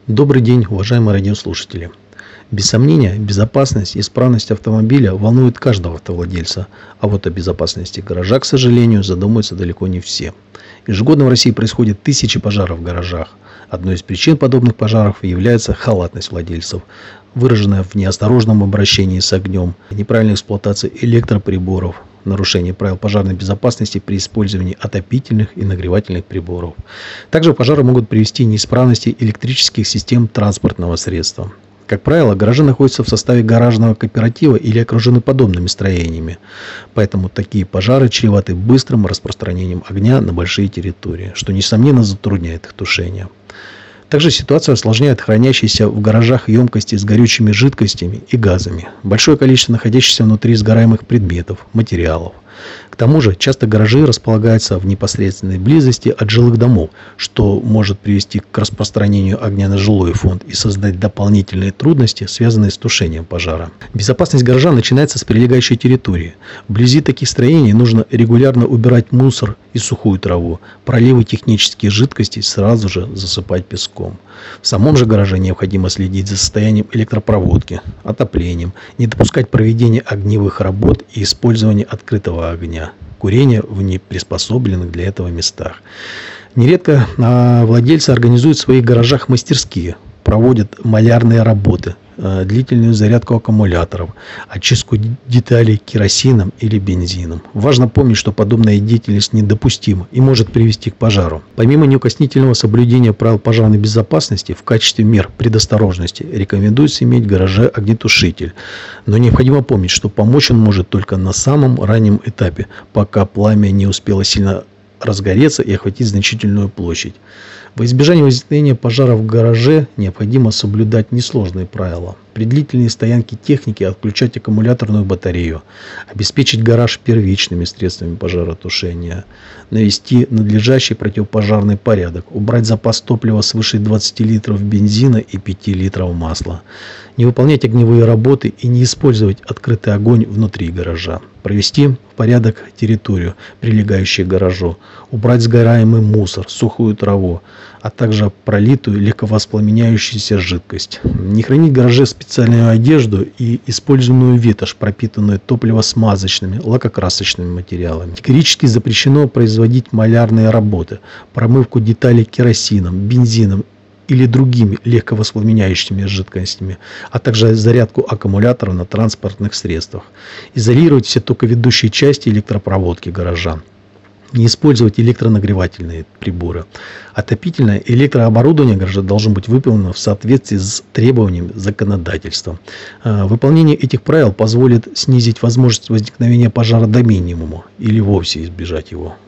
Добрый день, уважаемые радиослушатели. Без сомнения, безопасность и исправность автомобиля волнует каждого автовладельца, а вот о безопасности гаража, к сожалению, задумываются далеко не все. Ежегодно в России происходят тысячи пожаров в гаражах. Одной из причин подобных пожаров является халатность владельцев, выраженная в неосторожном обращении с огнем, неправильной эксплуатации электроприборов, нарушение правил пожарной безопасности при использовании отопительных и нагревательных приборов. Также пожары могут привести к неисправности электрических систем транспортного средства. Как правило, гаражи находятся в составе гаражного кооператива или окружены подобными строениями. Поэтому такие пожары чреваты быстрым распространением огня на большие территории, что несомненно затрудняет их тушение. Также ситуацию осложняют хранящиеся в гаражах емкости с горючими жидкостями и газами, большое количество находящихся внутри сгораемых предметов, материалов. К тому же, часто гаражи располагаются в непосредственной близости от жилых домов, что может привести к распространению огня на жилой фонд и создать дополнительные трудности, связанные с тушением пожара. Безопасность гаража начинается с прилегающей территории. Вблизи таких строений нужно регулярно убирать мусор и сухую траву, проливы технические жидкости сразу же засыпать песком. В самом же гараже необходимо следить за состоянием электропроводки, отоплением, не допускать проведения огневых работ и использования открытого огня, курения в неприспособленных для этого местах. Нередко владельцы организуют в своих гаражах мастерские, проводят малярные работы, длительную зарядку аккумуляторов, очистку деталей керосином или бензином. Важно помнить, что подобная деятельность недопустима и может привести к пожару. Помимо неукоснительного соблюдения правил пожарной безопасности, в качестве мер предосторожности рекомендуется иметь в гараже огнетушитель. Но необходимо помнить, что помочь он может только на самом раннем этапе, пока пламя не успело сильно разгореться и охватить значительную площадь. Во избежание возникновения пожара в гараже необходимо соблюдать несложные правила. При длительной стоянке техники отключать аккумуляторную батарею, обеспечить гараж первичными средствами пожаротушения, навести надлежащий противопожарный порядок, убрать запас топлива свыше 20 литров бензина и 5 литров масла, не выполнять огневые работы и не использовать открытый огонь внутри гаража, провести в порядок территорию, прилегающую к гаражу, убрать сгораемый мусор, сухую траву, а также пролитую легковоспламеняющуюся жидкость. Не хранить в гараже специальную одежду и использованную ветошь, пропитанную топливосмазочными, лакокрасочными материалами. Категорически запрещено производить малярные работы, промывку деталей керосином, бензином или другими легковоспламеняющими жидкостями, а также зарядку аккумулятора на транспортных средствах. Изолировать все токоведущие части электропроводки гаража. Не использовать электронагревательные приборы. Отопительное электрооборудование гаража должно быть выполнено в соответствии с требованиями законодательства. Выполнение этих правил позволит снизить возможность возникновения пожара до минимума или вовсе избежать его.